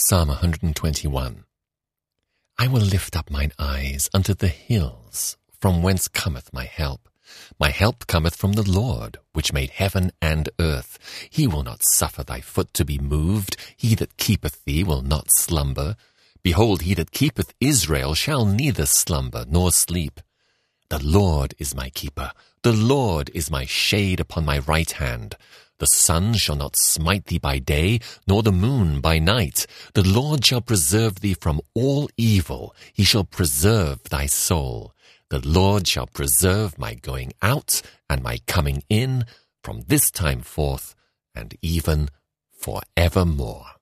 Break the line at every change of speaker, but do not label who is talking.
Psalm 121. I will lift up mine eyes unto the hills, from whence cometh my help. My help cometh from the Lord, which made heaven and earth. He will not suffer thy foot to be moved. He that keepeth thee will not slumber. Behold, he that keepeth Israel shall neither slumber nor sleep. The Lord is my keeper. The Lord is my shade upon my right hand. The sun shall not smite thee by day, nor the moon by night. The Lord shall preserve thee from all evil. He shall preserve thy soul. The Lord shall preserve my going out and my coming in from this time forth and even forevermore.